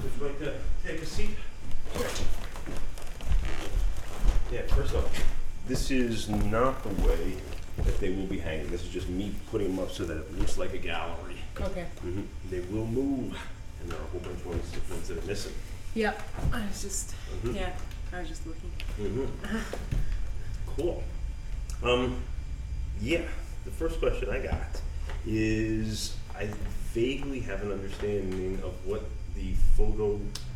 Would you like to take a seat? Yeah, first off, this is not the way that they will be hanging. This is just me putting them up so that it looks like a gallery. Okay. They will move, and there are a whole bunch of ones that are missing. Yep. I was just, yeah, I was just looking. Cool. Yeah, the first question I got is I vaguely have an understanding of what the photo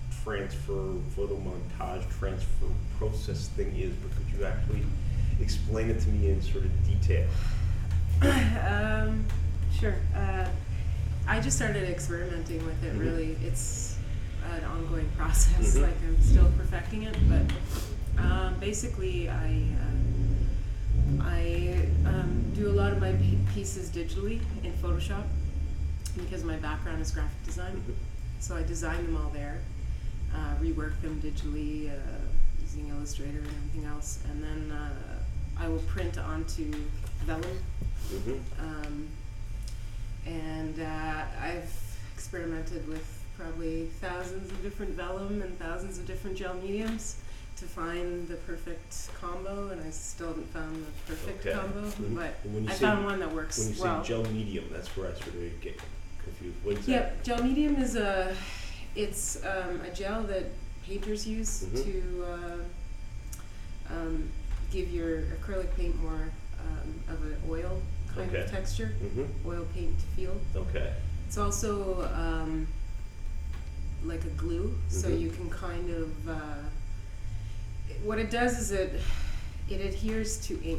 montage transfer process thing is, but could you actually explain it to me in sort of detail? Sure. I just started experimenting with it, really. It's an ongoing process, like I'm still perfecting it, but basically I do a lot of my pieces digitally in Photoshop because my background is graphic design. So I design them all there, rework them digitally using Illustrator and everything else, and then I will print onto vellum. And I've experimented with probably thousands of different vellum and thousands of different gel mediums to find the perfect combo, and I still haven't found the perfect combo, but I found one that works well. When you say gel medium, that's where I sort of get confused. What is that? Yep, gel medium is a gel that painters use to give your acrylic paint more of an oil kind of texture, oil paint feel. Okay. It's also like a glue, so you can kind of what it does is it adheres to ink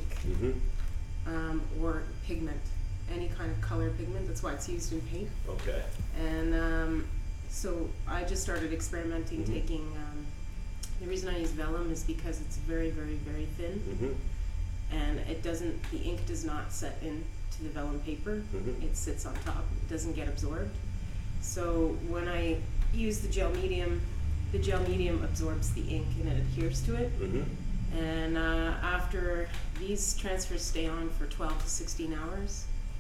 or pigment, any kind of color pigment. That's why it's used in paint. Okay. And so I just started experimenting, taking the reason I use vellum is because it's very, very, very thin, and the ink does not set into the vellum paper. It sits on top. It doesn't get absorbed. So when I use the gel medium absorbs the ink and it adheres to it. And after these transfers stay on for 12 to 16 hours,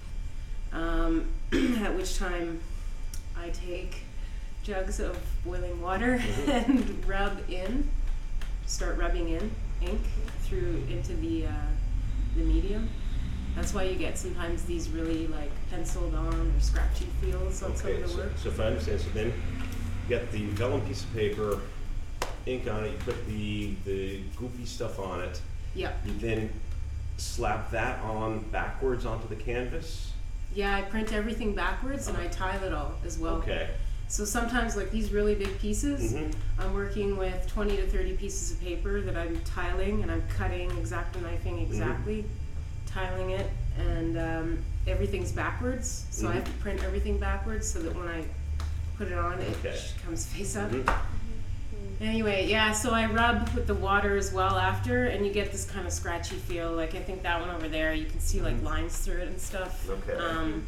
at which time I take jugs of boiling water and start rubbing in ink into the medium. That's why you get sometimes these really like penciled on or scratchy feels on some of the work. So if I understand, so then you got the vellum piece of paper, ink on it, you put the goopy stuff on it. Yeah. You then slap that on backwards onto the canvas? Yeah, I print everything backwards and I tile it all as well. Okay. So sometimes like these really big pieces, I'm working with 20 to 30 pieces of paper that I'm tiling, and I'm cutting, X-Acto knifing exactly, tiling it, and everything's backwards. So I have to print everything backwards so that when I put it on, it comes face up. Anyway, yeah, so I rub with the water as well after, and you get this kind of scratchy feel. Like I think that one over there, you can see like lines through it and stuff. Okay.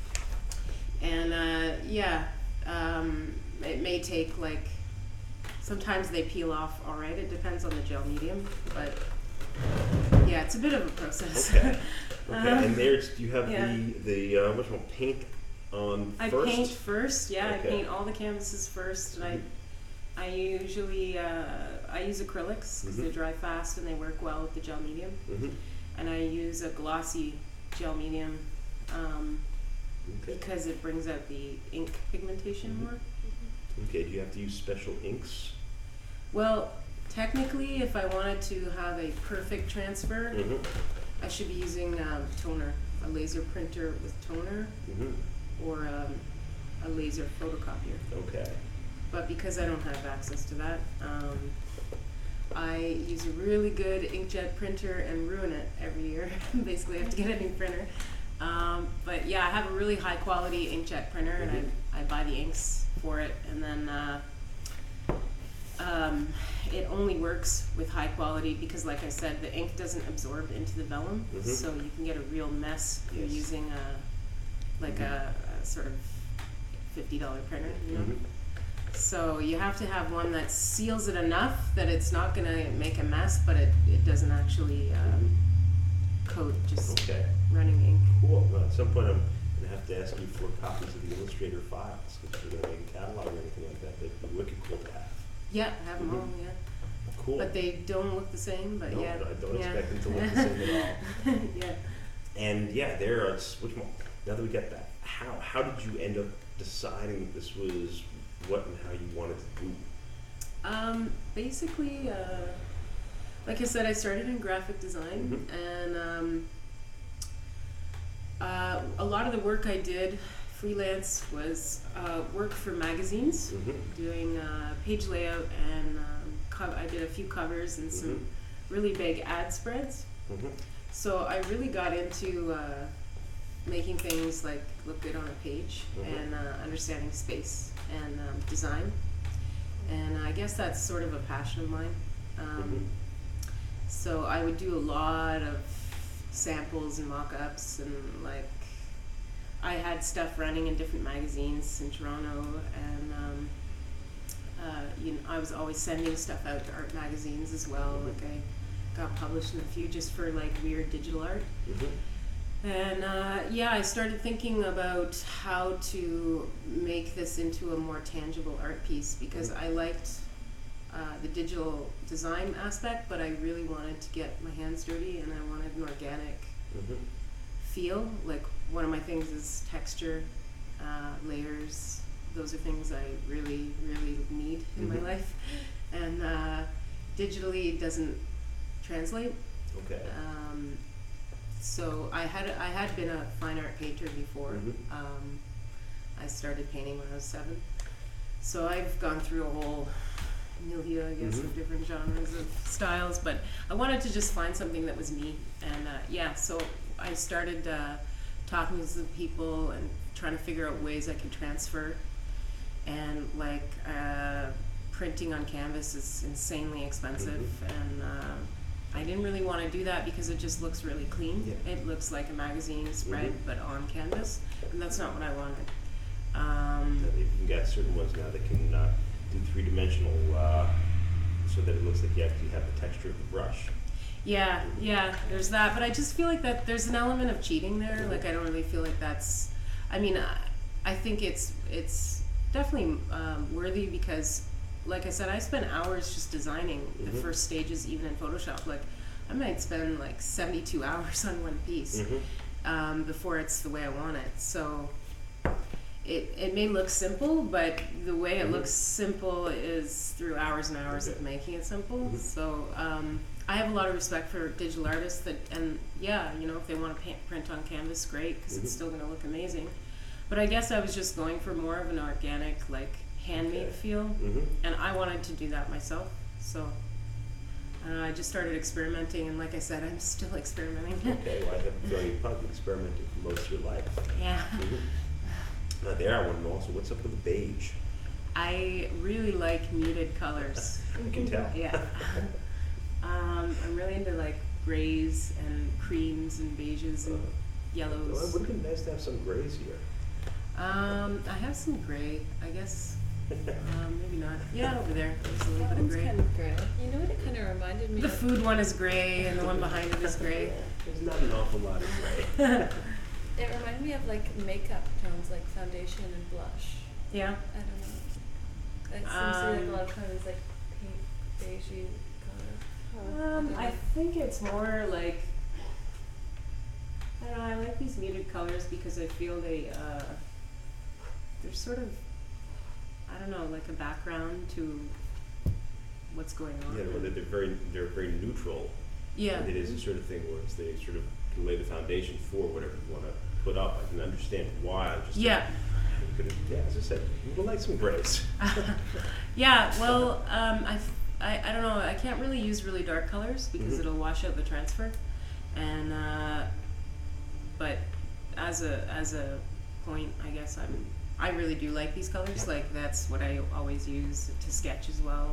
It may take like, sometimes they peel off all right. It depends on the gel medium, but yeah, it's a bit of a process. Okay. And there's, do you have the what's called paint on first? I paint first, I paint all the canvases first, and I usually, I use acrylics because they dry fast and they work well with the gel medium. And I use a glossy gel medium because it brings out the ink pigmentation more. Okay, do you have to use special inks? Well, technically, if I wanted to have a perfect transfer, I should be using toner, a laser printer with toner, or a laser photocopier. Okay. But because I don't have access to that, I use a really good inkjet printer and ruin it every year. Basically, I have to get a new printer. But yeah, I have a really high quality inkjet printer, and I buy the inks for it, and then it only works with high quality because, like I said, the ink doesn't absorb into the vellum, so you can get a real mess if you're using a sort of $50 printer, you know? So you have to have one that seals it enough that it's not going to make a mess, but it doesn't actually coat just running ink. Cool. Well, at some point I'm going to have to ask you for copies of the Illustrator files, because if you're going to make a catalog or anything like that, that'd be wicked Yeah, I have them all, yeah. Cool. But they don't look the same, but No, yeah. I don't yeah. expect them to look the same at all. Yeah. And yeah, there are, which one? Now that we get that, how did you end up deciding that this was what and how you wanted to do? Basically, like I said, I started in graphic design, and a lot of the work I did freelance was work for magazines, doing page layout, and I did a few covers and some really big ad spreads. So I really got into making things like look good on a page and understanding space and design. And I guess that's sort of a passion of mine. So I would do a lot of samples and mock-ups, and like I had stuff running in different magazines in Toronto, and I was always sending stuff out to art magazines as well. Like I got published in a few just for like weird digital art. And I started thinking about how to make this into a more tangible art piece, because I liked the digital design aspect, but I really wanted to get my hands dirty, and I wanted an organic feel. Like one of my things is texture, layers. Those are things I really, really need in my life, and digitally it doesn't translate. Okay. So I had been a fine art painter before. I started painting when I was 7. So I've gone through a whole milieu, I guess, of different genres of styles, but I wanted to just find something that was me. And so I started talking to some people and trying to figure out ways I could transfer. And like printing on canvas is insanely expensive, and I didn't really want to do that because it just looks really clean. It looks like a magazine spread, but on canvas, and that's not what I wanted. You can get certain ones now that can do 3-dimensional, so that it looks like you actually have the texture of the brush. Yeah, there's that, but I just feel like that there's an element of cheating there. Like I don't really feel like that's. I mean, I think it's definitely worthy, because, like I said, I spent hours just designing the first stages, even in Photoshop. Like I might spend like 72 hours on one piece before it's the way I want it. So it may look simple, but the way it looks simple is through hours and hours of making it simple. So I have a lot of respect for digital artists that, and if they want to print on canvas, great, because it's still going to look amazing. But I guess I was just going for more of an organic, like handmade feel, and I wanted to do that myself. So I just started experimenting, and like I said, I'm still experimenting. Okay, well, I have a feeling you've probably experimented for most of your life. Yeah. Now there, I want to know also, what's up with the beige? I really like muted colors. I can tell. Yeah. I'm really into like grays and creams and beiges and yellows. Well, it would have been nice to have some grays here. I have some gray, I guess. Maybe not. Yeah, over there. There's a little bit of gray. Kind of gray. You know what it kind of reminded me The of? food one is gray, and the one behind it is gray. There's not an awful lot of gray. It reminded me of like makeup tones, like foundation and blush. Yeah. I don't know. It seems to be like a lot of times like pink, beigey color. I think it's more like, I don't know, I like these muted colors because I feel they're sort of, I don't know, like a background to what's going on. Yeah, well, they're very neutral. Yeah. And it is the sort of thing where they sort of can lay the foundation for whatever you want to put up. I can understand why. As I said, we would like some grays. Yeah, well, I don't know, I can't really use really dark colors because it'll wash out the transfer. And but as a point, I guess I really do like these colors. Like that's what I always use to sketch as well.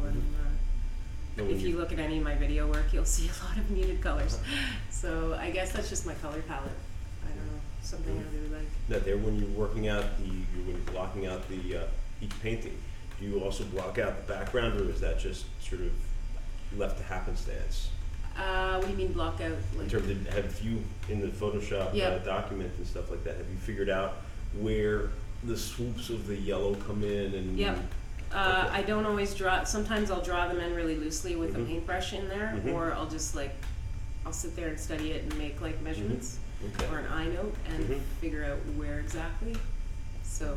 And if you look at any of my video work, you'll see a lot of muted colors. So I guess that's just my color palette. I don't know, something I really like. Now there, when you're working out when you're blocking out the each painting, do you also block out the background, or is that just sort of left to happenstance? What do you mean block out? Like, In terms of, have you, in the Photoshop document and stuff like that, have you figured out where the swoops of the yellow come in and I don't always draw. Sometimes I'll draw them in really loosely with a paintbrush in there, or I'll just I'll sit there and study it and make like measurements or an eye note and figure out where exactly. So,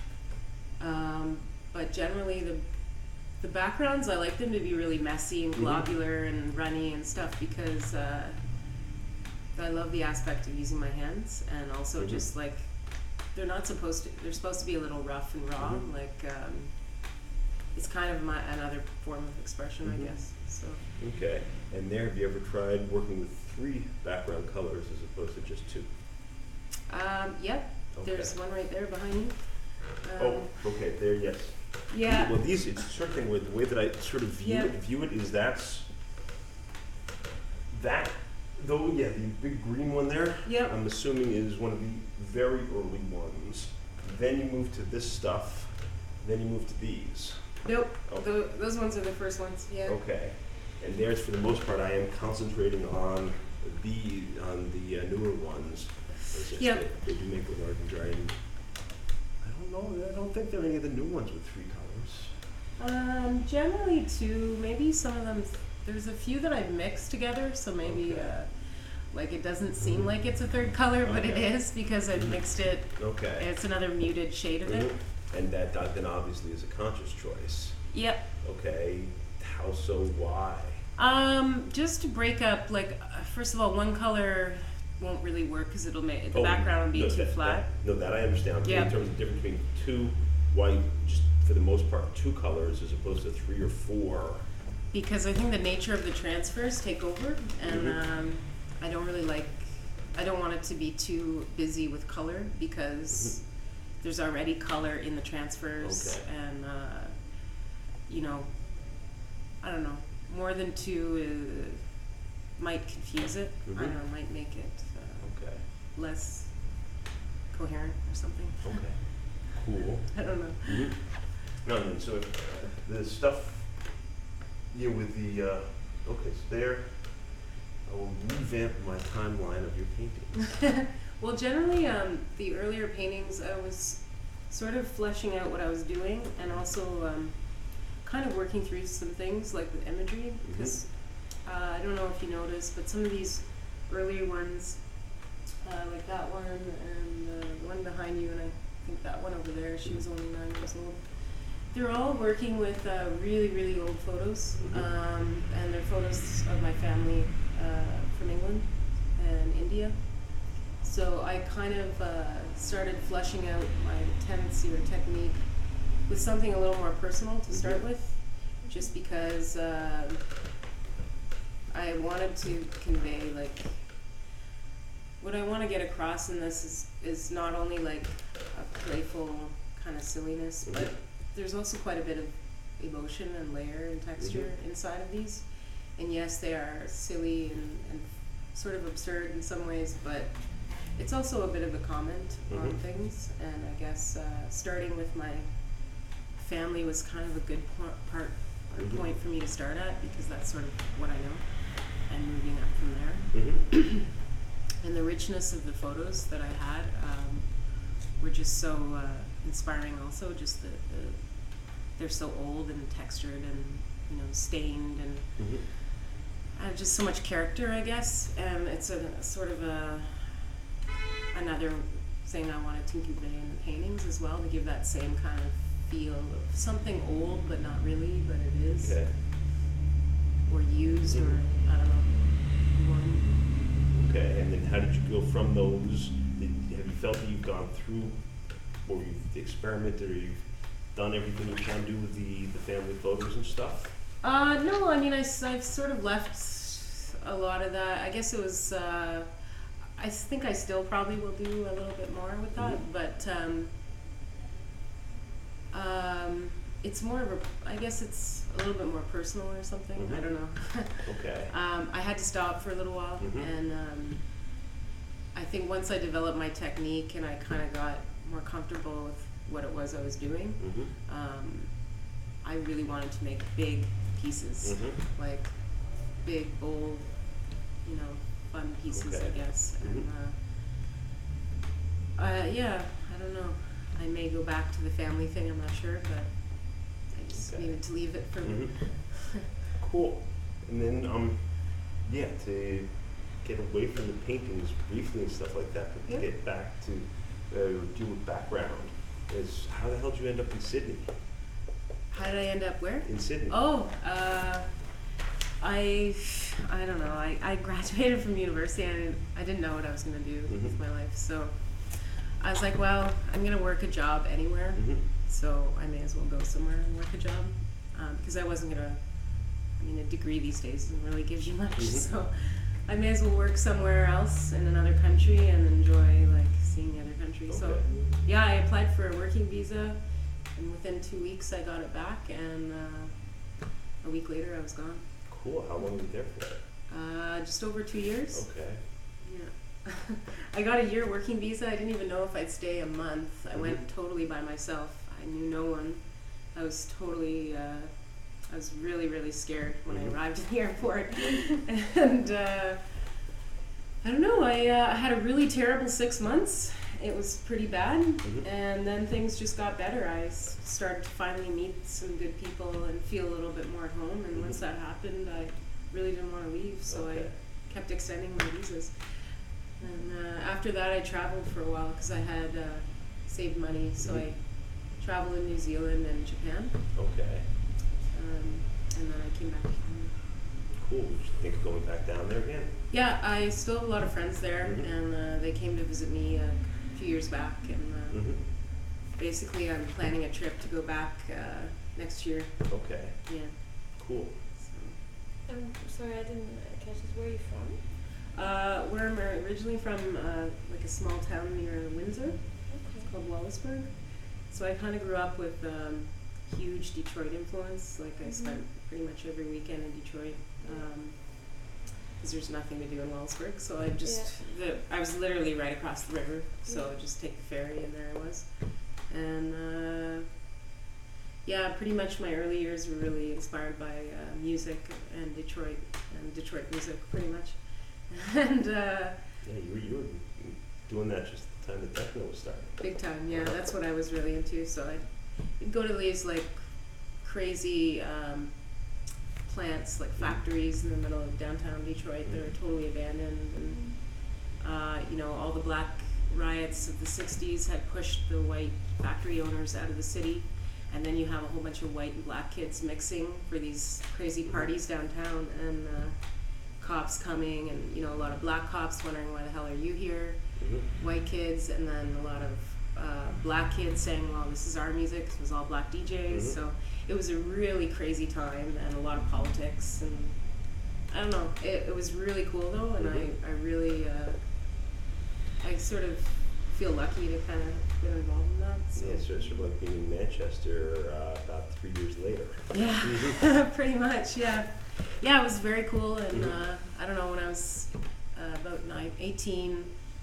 but generally the backgrounds, I like them to be really messy and globular and runny and stuff because I love the aspect of using my hands, and also just like they're supposed to be a little rough and raw, it's kind of another form of expression, I guess. So. Okay. And there, have you ever tried working with 3 background colors as opposed to just 2? Yep. Okay. There's one right there behind you. Okay. There, yes. Yeah. Well, it's sort of thing where the way that I sort of view it is that though, the big green one there. Yep. I'm assuming is one of the very early ones. Then you move to this stuff. Then you move to these. Nope. Oh. Those ones are the first ones. Yeah. Okay. And there's, for the most part, I am concentrating on the newer ones. Yep. They do make a large majority. I don't know. I don't think there are any of the new ones with 3 colors. Generally 2. Maybe some of them. There's a few that I've mixed together, so maybe it doesn't seem like it's a 3rd color, but it is because I've mixed it. Okay. It's another muted shade of it. And that then obviously is a conscious choice. Yep. Okay. How so? Why? Just to break up, first of all, one color won't really work because it'll make the background will be too flat. That I understand. Yeah. In terms of the difference between 2, why just for the most part 2 colors as opposed to 3 or 4? Because I think the nature of the transfers take over, and I don't want it to be too busy with color because there's already color in the transfers, and I don't know, more than 2 might confuse it. I don't know, might make it less coherent or something. Okay. Cool. I don't know. No, and so the stuff, with the, so there, I will revamp my timeline of your paintings. Well, generally, the earlier paintings, I was sort of fleshing out what I was doing, and also kind of working through some things like the imagery, because I don't know if you noticed, but some of these earlier ones, like that one and the one behind you, and I think that one over there, she was only 9 years old. They're all working with really, really old photos, and they're photos of my family from England and India. So I kind of started fleshing out my tendency or technique with something a little more personal to start with, just because I wanted to convey what I want to get across in this is not only a playful kind of silliness, but there's also quite a bit of emotion and layer and texture inside of these. And yes, they are silly and sort of absurd in some ways, but it's also a bit of a comment on things. And I guess starting with my family was kind of a good point for me to start at, because that's sort of what I know, and moving up from there. And the richness of the photos that I had were just so inspiring also, just they're so old and textured and stained and just so much character, I guess. And it's a sort of another thing I wanted to convey in the paintings as well, to give that same kind of feel of something old but not really, but it is, or used, or I don't know, worn. Okay, and then how did you go from those? Have you felt that you've gone through, or you've experimented, or you've done everything you can do with the family photos and stuff? No, I mean, I've sort of left a lot of that. I guess it was, I think I still probably will do a little bit more with that, but it's more of I guess it's a little bit more personal or something. I don't know. Okay. I had to stop for a little while, and I think once I developed my technique and I kind of got more comfortable with what it was I was doing, I really wanted to make big pieces, like big, bold, fun pieces, I guess. And yeah, I don't know. I may go back to the family thing, I'm not sure, but I Okay. needed to leave it for me. Cool. And then, yeah, to get away from the paintings briefly and stuff like that, but to get back to your background, is how the hell did you end up in Sydney? How did I end up where? In Sydney. Oh, I don't know. I graduated from university and I didn't know what I was going to do with my life. So I was like, well, I'm going to work a job anywhere. So I may as well go somewhere and work a job. Because I wasn't going to, I mean, a degree these days doesn't really give you much. So I may as well work somewhere else in another country and enjoy like seeing the other country. So yeah, I applied for a working visa. And within 2 weeks, I got it back, and a week later, I was gone. Cool. How long were you there for? Just over 2 years. Okay. Yeah. I got a year working visa. I didn't even know if I'd stay a month. I went totally by myself. I knew no one. I was totally, I was really, really scared when I arrived at the airport. And I don't know, I had a really terrible 6 months. It was pretty bad, and then things just got better. I started to finally meet some good people and feel a little bit more at home, and once that happened, I really didn't want to leave, so I kept extending my visas. And after that, I traveled for a while because I had saved money, so I traveled in New Zealand and Japan. Okay. And then I came back to Canada. Cool. Would you think of going back down there again? Yeah, I still have a lot of friends there, and they came to visit me a few years back, and basically I'm planning a trip to go back next year. Okay. Yeah. Cool. So. I'm sorry, I didn't catch this. Where are you from? Where I'm originally from, like a small town near Windsor. Okay. It's called Wallaceburg. So I kind of grew up with huge Detroit influence. Like I spent pretty much every weekend in Detroit. Because there's nothing to do in Wallaceburg, so I just I was literally right across the river, so I'd just take the ferry, and there I was. And yeah, pretty much my early years were really inspired by music and Detroit music, pretty much. And yeah, you were doing that just at the time the techno was starting. Big time, yeah. That's what I was really into. So I'd go to these like crazy plants, like factories in the middle of downtown Detroit that are totally abandoned, and you know, all the black riots of the 60s had pushed the white factory owners out of the city, and then you have a whole bunch of white and black kids mixing for these crazy parties downtown, and cops coming, and you know, a lot of black cops wondering why the hell are you here, white kids, and then a lot of black kids saying, well, this is our music. It was all black DJs, so it was a really crazy time, and a lot of politics, and I don't know, it was really cool though, and I really I sort of feel lucky to kind of get involved in that. So. Yeah, so it's sort of like being in Manchester about 3 years later. Yeah, pretty much, yeah. Yeah, it was very cool, and I don't know, when I was about 18,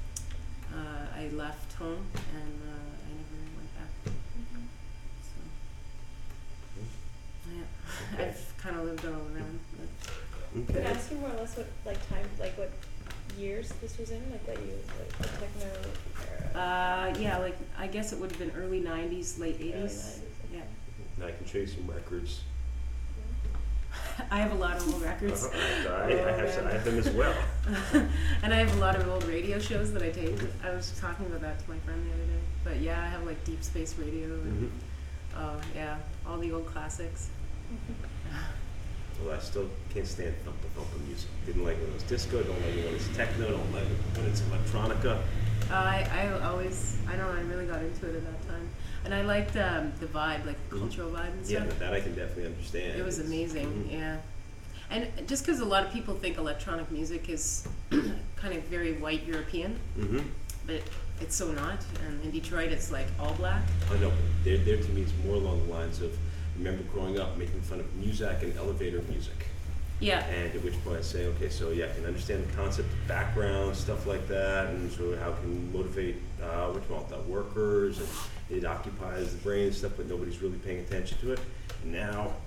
I left home, and I never went back. So, yeah, Okay. I've kind of lived all around. But. Can I ask you more or less what time, like what years this was in, like that you like the techno era? Yeah, like I guess it would have been early 90s, late 80s. Early 90s, okay. Yeah. Now I can show you some records. I have a lot of old records. I have them as well. And I have a lot of old radio shows that I taped. I was talking about that to my friend the other day. But yeah, I have like Deep Space Radio and yeah, all the old classics. Well, I still can't stand thumper music. Didn't like it when it was disco, don't like it when it's techno, don't like it when it's electronica. I really got into it at that time. And I liked the vibe, like the cultural vibe and stuff. Yeah, that I can definitely understand. It was amazing, yeah. And just because a lot of people think electronic music is kind of very white European, but it's so not. And in Detroit, it's like all black. I know, there to me it's more along the lines of, remember growing up making fun of Muzak and elevator music. Yeah. And at which point I say, okay, so yeah, I can understand the concept of background, stuff like that, and sort of how it can motivate the workers, and it occupies the brain and stuff, but nobody's really paying attention to it. And now,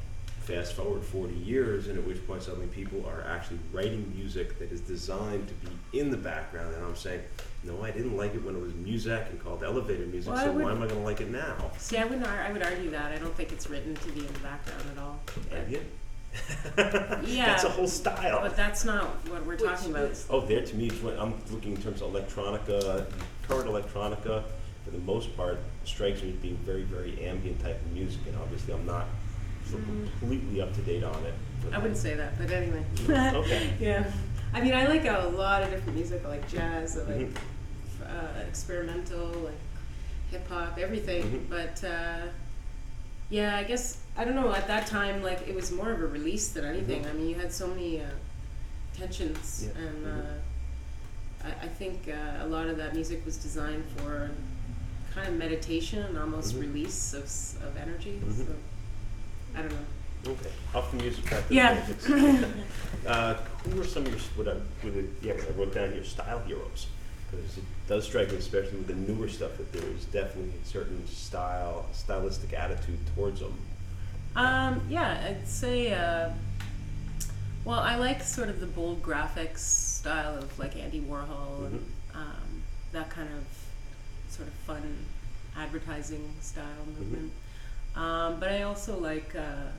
fast forward 40 years, and at which point suddenly people are actually writing music that is designed to be in the background, and I'm saying, no, I didn't like it when it was music and called elevator music, Well, so why am I going to like it now? See, I would argue that. I don't think it's written to be in the background at all. Yeah. Yeah. That's a whole style. But that's not what we're talking about. Oh, there to me, is when I'm looking in terms of electronica, current electronica, for the most part, strikes me as being very, very ambient type of music, and obviously I'm not so completely up to date on it. I wouldn't say that, but anyway. Okay. Yeah. I mean, I like a lot of different music. I like jazz, I like Mhm. experimental, like hip hop, everything. Mhm. But yeah, I guess I don't know. At that time, like it was more of a release than anything. Mhm. I mean, you had so many tensions, Yeah. and Mhm. I think a lot of that music was designed for kind of meditation and almost Mhm. release of energy. Mhm. So I don't know. Okay, off the music back to Yeah. the basics. Who are some of your, I wrote down your style heroes, because it does strike me, especially with the newer stuff, that there is definitely a certain stylistic attitude towards them. Yeah, I'd say, well, I like sort of the bold graphics style of like Andy Warhol and that kind of sort of fun advertising style movement. But I also like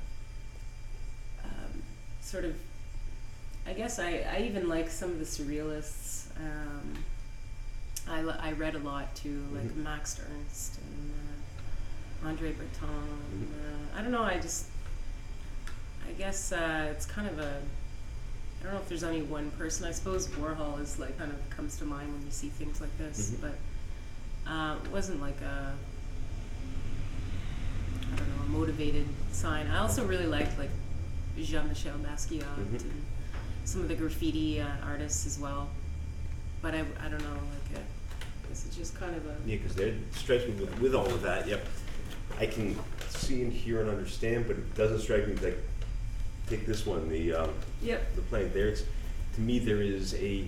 sort of, I guess I even like some of the surrealists. I read a lot too, like Max Ernst and Andre Breton. I don't know. I guess it's kind of a. I don't know if there's only one person. I suppose Warhol is like kind of comes to mind when you see things like this, but it wasn't like a. I don't know, a motivated sign. I also really liked like Jean-Michel Basquiat and some of the graffiti artists as well. But I don't know, like I guess it's just kind of a. Yeah, because it strikes me with all of that. Yep, I can see and hear and understand, but it doesn't strike me like. Take this one, the play. There's, to me, there is the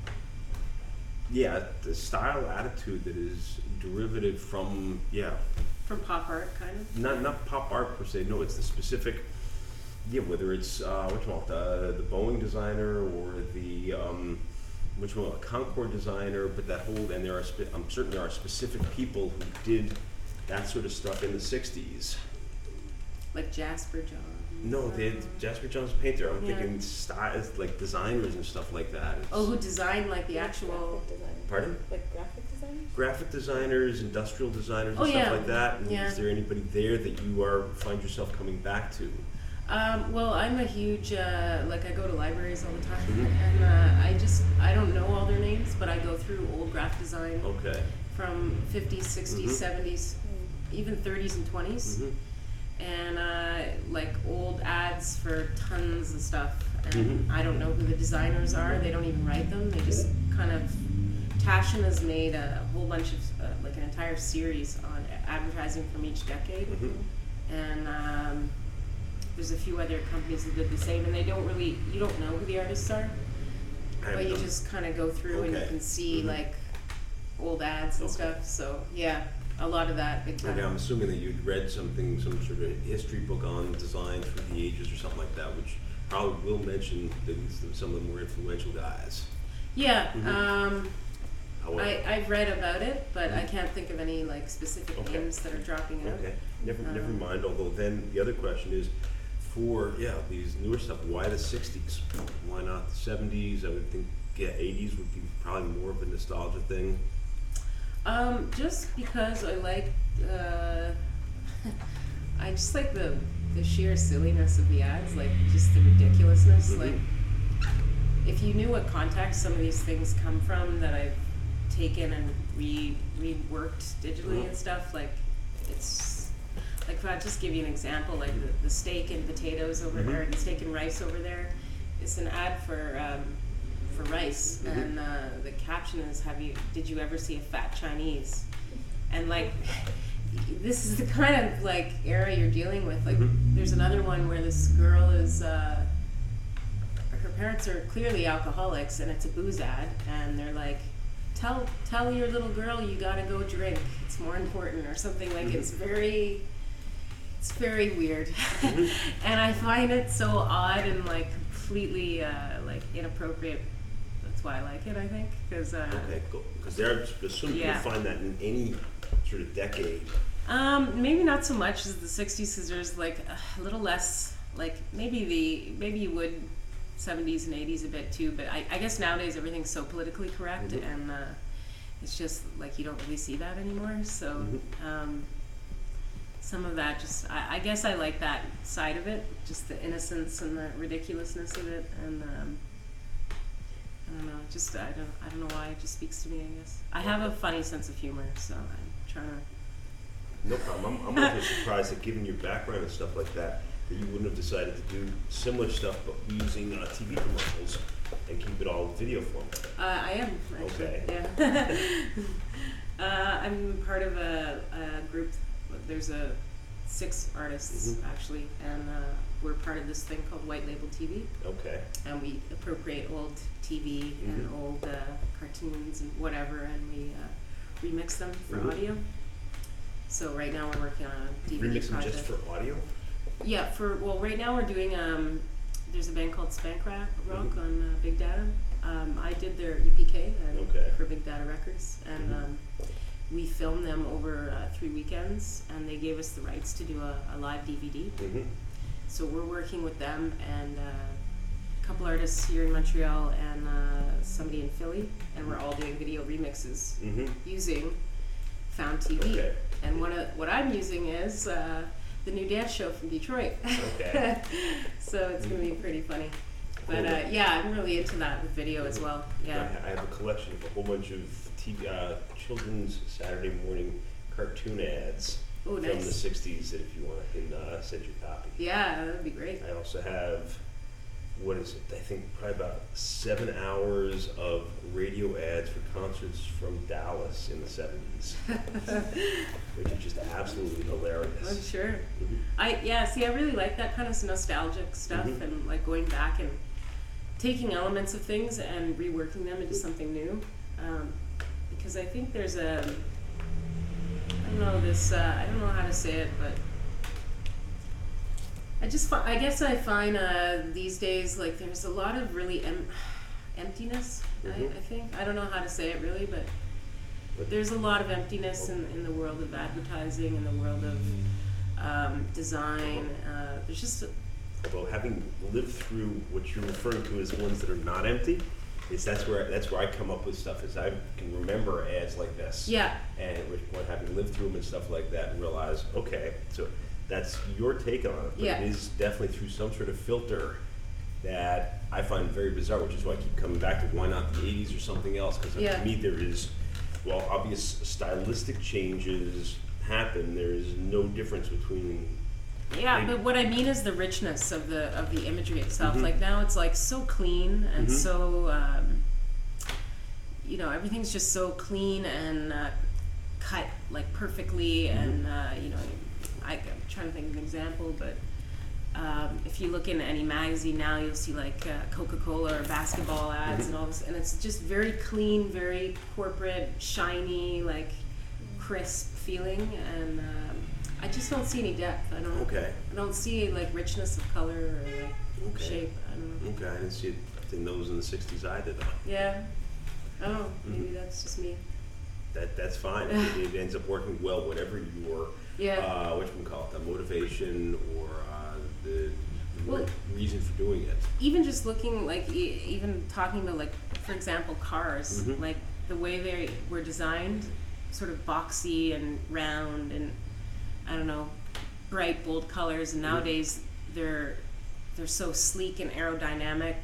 style attitude that is derivative from from pop art, kind of. Not pop art per se. No, it's the specific. Yeah, whether it's the Boeing designer or the a Concorde designer, but that whole and there are I'm certain there are specific people who did that sort of stuff in the '60s. Like Jasper John. No, Jasper John's a painter. I'm thinking styles like designers and stuff like that. Who designed like the actual? Graphic designers. Pardon? Like graphic designers? Graphic designers, industrial designers, and Oh, stuff yeah. like that. And Yeah. is there anybody there that you find yourself coming back to? Well, I'm a huge like I go to libraries all the time, Mhm. and I don't know all their names, but I go through old graphic design Okay. from 50s, 60s, 70s, even 30s and 20s. Mhm. And like old ads for tons of stuff, and Mhm. I don't know who the designers are. They don't even write them. They just kind of. Tashin has made a whole bunch of like an entire series on advertising from each decade, Mhm. and there's a few other companies that did the same. And you don't know who the artists are, but you just kind of go through and you Okay. can see Mhm. like old ads and Okay. stuff. So yeah. A lot of that, big time. Okay, I'm assuming that you'd read some sort of history book on design through the ages or something like that, which probably will mention some of the more influential guys. Yeah, However, I've read about it, but I can't think of any like specific Okay. names that are dropping out. okay, never mind. Although then the other question is, for these newer stuff, why the '60s? Why not the '70s? I would think '80s would be probably more of a nostalgia thing. Just because I like, I just like the sheer silliness of the ads, like just the ridiculousness. Mhm. Like, if you knew what context some of these things come from that I've taken and reworked digitally and stuff, like it's like if I just give you an example, like the steak and potatoes over there, the steak and rice over there, it's an ad for rice, and the caption is, did you ever see a fat Chinese? And like, this is the kind of like era you're dealing with. Like, there's another one where this girl is, her parents are clearly alcoholics, and it's a booze ad, and they're like, tell your little girl you gotta go drink. It's more important, or something like. It's It's very weird, Mhm. and I find it so odd and like completely like inappropriate. That's why I like it, I think, because Okay, cool. Because they're assuming Yeah. you'll find that in any sort of decade. maybe not so much as the '60s, because there's like a little less. Like maybe you would '70s and '80s a bit too, but I guess nowadays everything's so politically correct, Mhm. and it's just like you don't really see that anymore. So. Mhm. Some of that just I guess I like that side of it, just the innocence and the ridiculousness of it, and I don't know, just I don't know why it just speaks to me. I guess I have a funny sense of humor, so I'm trying to. No problem. I'm also surprised that given your background and stuff like that you wouldn't have decided to do similar stuff but using TV commercials and keep it all video format. I am actually. Okay. Yeah. I'm part of a group. There's 6 artists Mhm. actually, and we're part of this thing called White Label TV, Okay. and we appropriate old TV and Mhm. old cartoons and whatever, and we remix them for Mhm. audio. So right now we're working on a DVD Remix them project. just for audio? Yeah, right now we're doing there's a band called Spank Rock Mhm. on Big Data. I did their EPK Okay. for Big Data Records, and Mhm. we filmed them over 3 weekends, and they gave us the rights to do a live DVD. Mm-hmm. So we're working with them and a couple artists here in Montreal and somebody in Philly, and we're all doing video remixes Mm-hmm. using Found TV. Okay. And what I'm using is the new dance show from Detroit. Okay. So it's gonna be pretty funny. But Cool. yeah, I'm really into that with video as well. Yeah. I have a collection of a whole bunch of TV, children's Saturday morning cartoon ads Oh, from the nice. '60s that if you want, I can send you a copy. Yeah, that'd be great. I also have, what is it, I think probably about 7 hours of radio ads for concerts from Dallas in the '70s, which is just absolutely I'm hilarious. sure. Mhm. See, I really like that kind of nostalgic stuff, Mhm. and like going back and taking elements of things and reworking them into something new. Because I think there's I don't know how to say it, but I guess I find these days like there's a lot of really emptiness. Mhm. I think I don't know how to say it really, but there's a lot of emptiness in the world of advertising, in the world of design. There's just Although having lived through what you're referring to as ones that are not empty, that's where I come up with stuff. Is I can remember ads like this. yeah. And at which point, having lived through them and stuff like that, and realize, okay, so that's your take on it, but Yeah. it is definitely through some sort of filter that I find very bizarre, which is why I keep coming back to why not the '80s or something else, because Yeah. to me there is, while obvious stylistic changes happen, there is no difference between. Yeah, Maybe. but what I mean is the richness of the imagery itself. Mhm. Like now it's like so clean and Mhm. so everything's just so clean and cut like perfectly, and I'm trying to think of an example, but if you look in any magazine now, you'll see like Coca-Cola or basketball ads Mhm. and all this, and it's just very clean, very corporate, shiny, like crisp feeling, and I just don't see any depth. I don't see like richness of color or like Okay. shape. I don't know. Okay, I didn't see it in those in the '60s either, though. Yeah. Oh, maybe Mhm. that's just me. That's fine. It ends up working well, whatever your Yeah. whatchamacallit, the motivation or the Well- reason for doing it. Even just looking like even talking about like, for example, cars, Mhm. like the way they were designed, sort of boxy and round and I don't know, bright bold colors, and nowadays they're so sleek and aerodynamic.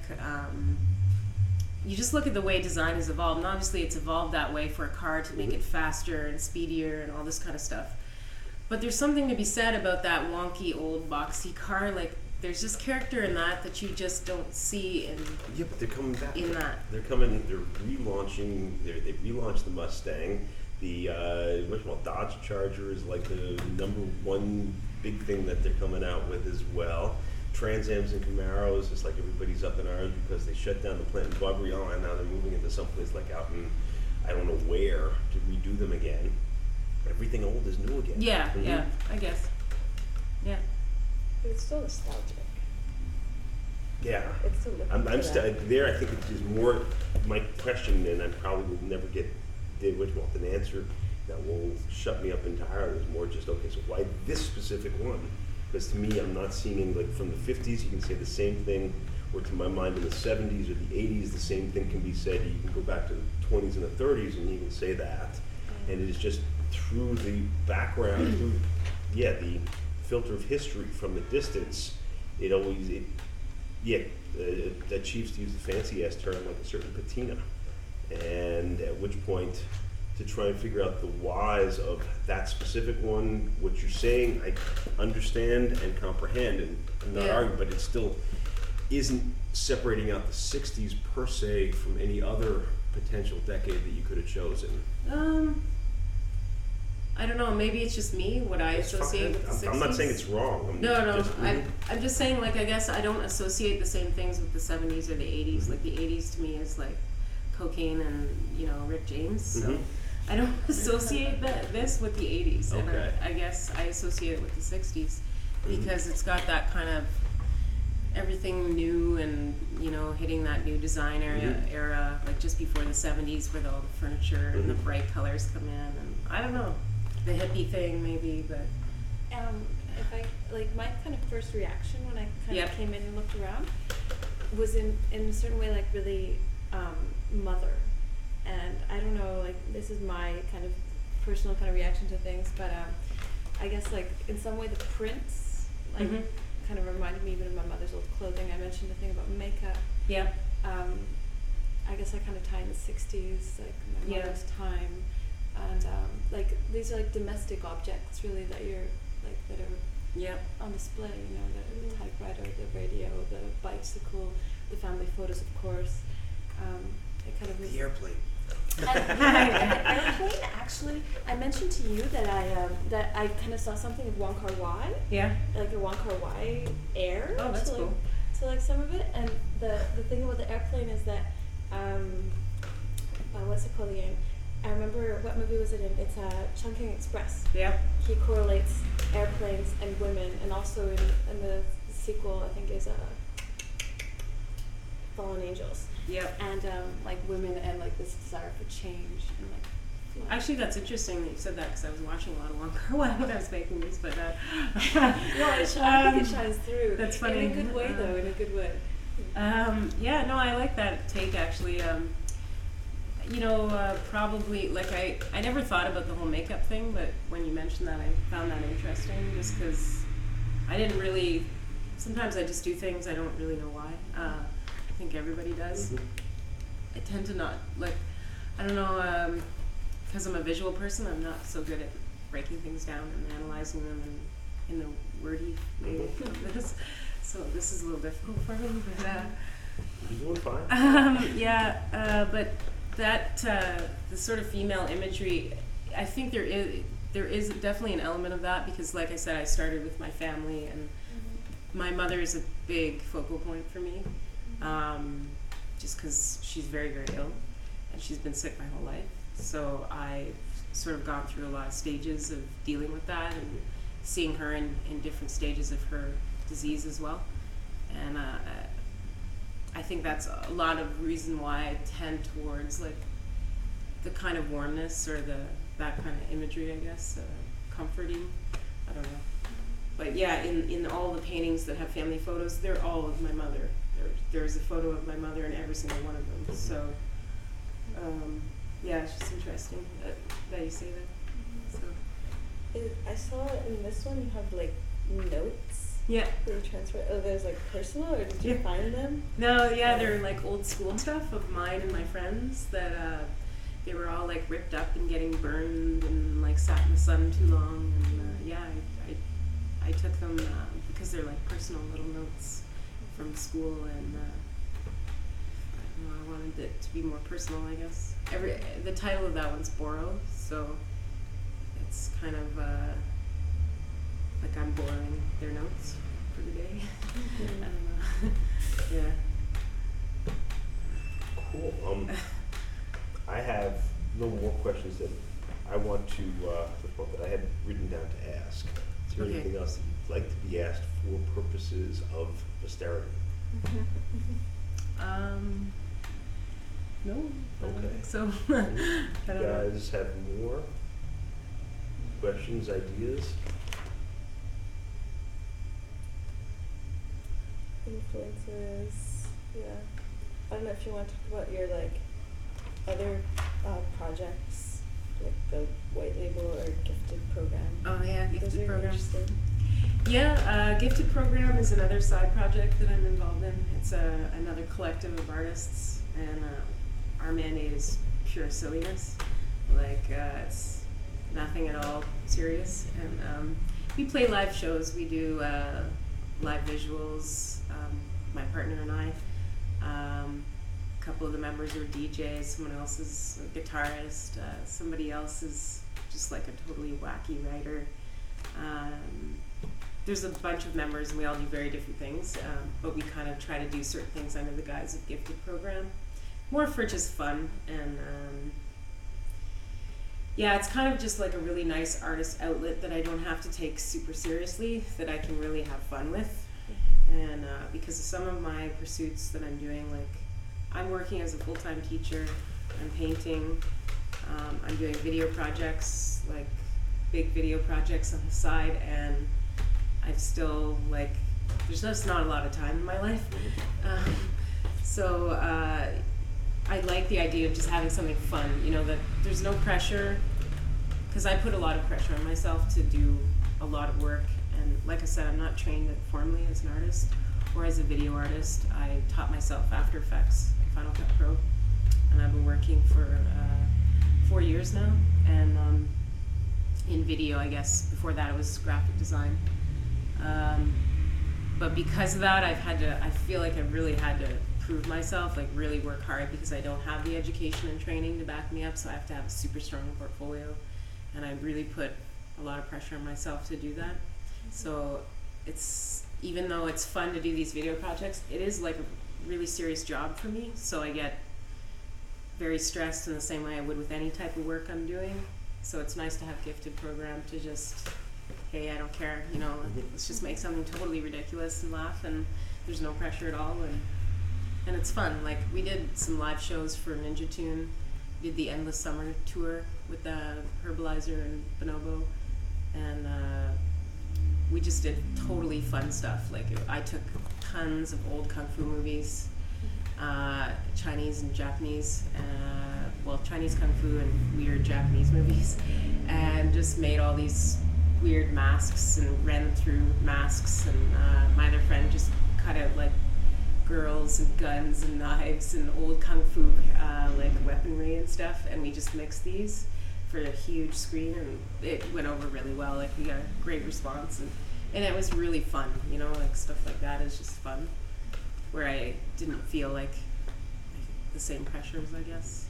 You just look at the way design has evolved, and obviously it's evolved that way for a car to make Mhm. it faster and speedier and all this kind of stuff. But there's something to be said about that wonky old boxy car. Like there's just character in that you just don't see in Yeah, but they're coming back. that. They're relaunching. They relaunched the Mustang. The Dodge Charger is like the #1 big thing that they're coming out with as well. Trans Ams and Camaros, it's like everybody's up in arms because they shut down the plant in Boisbriand, and now they're moving into someplace like out in I don't know where to redo them again. Everything old is new again. Yeah, Mhm. yeah, I guess. Yeah. But it's still nostalgic. Yeah. It's still looking I'm for still that. there. I think it is more my question, and I probably will never get an answer that will shut me up entirely. It's more just, okay, so why this specific one? Because to me, I'm not seeing any, like from the 50s, you can say the same thing, or to my mind in the 70s or the 80s, the same thing can be said. You can go back to the 20s and the 30s and you can say that. And it is just through the background, through, the filter of history from the distance, it achieves, to use the fancy ass term, like a certain patina. And at which point, to try and figure out the whys of that specific one, what you're saying, I understand and comprehend, and I'm not Yeah. arguing, but it still isn't separating out the 60s per se from any other potential decade that you could have chosen. I don't know, maybe it's just me, what I It's associate fine. with the 60s. I'm not saying it's wrong. No, Just, I'm just saying, like, I guess I don't associate the same things with the 70s or the 80s. Like, the 80s to me is like cocaine and, Rick James. So Mhm. I don't associate this with the 80s. And Okay. I guess I associate it with the 60s Mhm. because it's got that kind of everything new and, hitting that new design era, like just before the 70s with all the furniture and the Mhm. bright colors come in. And I don't know, the hippie thing maybe, but If I like my kind of first reaction when I kind Yep. of came in and looked around was in a certain way like really mother, and I don't know, like this is my kind of personal kind of reaction to things, but I guess like in some way the prints like Mhm. kind of reminded me even of my mother's old clothing. I mentioned the thing about makeup. yeah. I guess I kind of tie in the 60s, like my Yeah. mother's time, and like these are like domestic objects really that you're like that are Yeah. on display, the typewriter, the radio, the bicycle, the family photos, of course. It kind of was. The airplane. And the airplane, actually, I mentioned to you that I kind of saw something of Wong Kar Wai, Yeah. like a Wong Kar Wai air. Oh, that's so, like, cool. So like some of it, and the thing about the airplane is that what's it called again? I remember what movie was it in? It's Chungking Express. Yeah. He correlates airplanes and women, and also in the sequel, I think is Fallen Angels, Yeah. and like women and like this desire for change and like. flight. Actually, that's interesting that you said that because I was watching a lot of Wong Kar Wai when I was making these, but No, I think it shines through. That's funny. In a good way, though. In a good way. yeah, no, I like that take actually. Probably like I never thought about the whole makeup thing, but when you mentioned that, I found that interesting just because I didn't really. Sometimes I just do things I don't really know why. I think everybody does. Mhm. I tend to not like. I don't know. Because I'm a visual person, I'm not so good at breaking things down and analyzing them in the wordy way of this. So this is a little difficult for me, but You're doing fine. but that the sort of female imagery, I think there is definitely an element of that because, like I said, I started with my family, and my mother is a big focal point for me, just because she's very, very ill, and she's been sick my whole life. So I've sort of gone through a lot of stages of dealing with that and seeing her in different stages of her disease as well. And I think that's a lot of reason why I tend towards like the kind of warmness or that kind of imagery, I guess, comforting. I don't know. But yeah, in all the paintings that have family photos, they're all of my mother. There's a photo of my mother in every single one of them. So yeah, it's just interesting that you say that. So I saw in this one you have like notes. yeah. That you transfer. Oh, there's like personal, or did you Yeah. find them? No, yeah, they're like old school stuff of mine and my friends that they were all like ripped up and getting burned and like sat in the sun too long. And yeah, I took them because they're like personal little notes from school, and I don't know, I wanted it to be more personal, I guess. The title of that one's Borrow, so it's kind of like I'm borrowing their notes for the day. I don't know. Yeah. Cool. I have no more questions that I want to talk about that I had written down to ask. Is there Okay. anything else that you like to be asked for purposes of posterity? No, I don't Okay. think so. You I don't know. guys have more questions, ideas? Influences, yeah. I don't know if you want to talk about your like other projects, like the white label or gifted program. Oh yeah, Those gifted are program. interesting. Yeah, gifted program is another side project that I'm involved in. It's another collective of artists, and our mandate is pure silliness. Like it's nothing at all serious, and we play live shows. We do live visuals. My partner and I. A couple of the members are DJs. Someone else is a guitarist. Somebody else is just like a totally wacky writer. There's a bunch of members and we all do very different things, but we kind of try to do certain things under the guise of gifted program, more for just fun. And yeah, it's kind of just like a really nice artist outlet that I don't have to take super seriously, that I can really have fun with. And because of some of my pursuits that I'm doing, like I'm working as a full-time teacher, I'm painting, I'm doing video projects, like big video projects on the side, and I've still like, there's just not a lot of time in my life. So I like the idea of just having something fun, you know, that there's no pressure, because I put a lot of pressure on myself to do a lot of work. And like I said, I'm not trained formally as an artist or as a video artist. I taught myself After Effects and Final Cut Pro, and I've been working for 4 years now. And in video, I guess before that it was graphic design. But because of that, I feel like I've really had to prove myself, like really work hard, because I don't have the education and training to back me up. So I have to have a super strong portfolio, and I really put a lot of pressure on myself to do that. So it's, even though it's fun to do these video projects, it is like a really serious job for me. So I get very stressed in the same way I would with any type of work I'm doing. So it's nice to have gifted program to just, hey, I don't care, you know, let's just make something totally ridiculous and laugh, and there's no pressure at all, and it's fun. Like we did some live shows for Ninja Tune, did the Endless Summer tour with the Herbalizer and Bonobo, and we just did totally fun stuff. Like I took tons of old kung fu movies, Chinese and Japanese, well, Chinese kung fu and weird Japanese movies, and just made all these weird masks and ran through masks. And my other friend just cut out like girls and guns and knives and old kung fu like weaponry and stuff, and we just mixed these for a huge screen, and it went over really well. Like we got a great response, and it was really fun, you know, like stuff like that is just fun, where I didn't feel like the same pressures, I guess.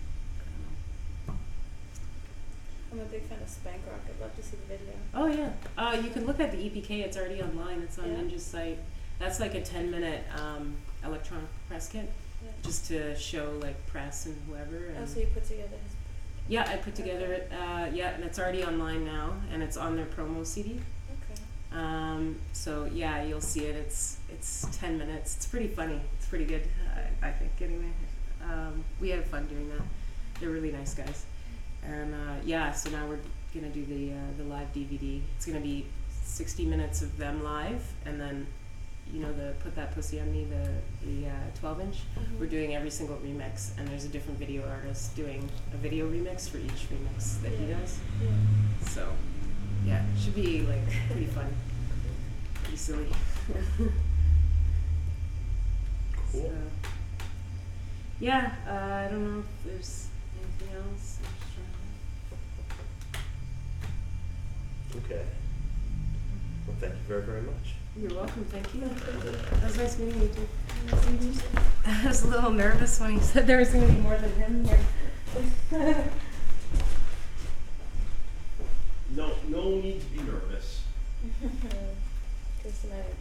I'm a big fan of Spank Rock. I'd love to see the video. Oh yeah, you can look at the EPK. It's already online. It's on Yeah. Ninja's site. That's like a 10-minute electronic press kit, Yeah. just to show like press and whoever. And Oh, so you put together his. yeah, I put together it. Yeah, and it's already online now, and it's on their promo CD. Okay. So yeah, you'll see it. It's 10 minutes. It's pretty funny. It's pretty good, I think. Anyway, we had fun doing that. They're really nice guys, and yeah. So now we're gonna do the live DVD. It's gonna be 60 minutes of them live, and then, you know, the Put That Pussy on Me, the 12-inch. Mhm. We're doing every single remix, and there's a different video artist doing a video remix for each remix that he Yeah. does. Yeah. So, yeah, it should be like pretty fun, pretty silly. Cool. So, yeah, I don't know if there's anything else. I'm just trying Okay. Well, thank you very, very much. to- You're welcome. Thank you. It was nice meeting you too. I was a little nervous when he said there was going to be more than him here. No need to be nervous. Kristen, I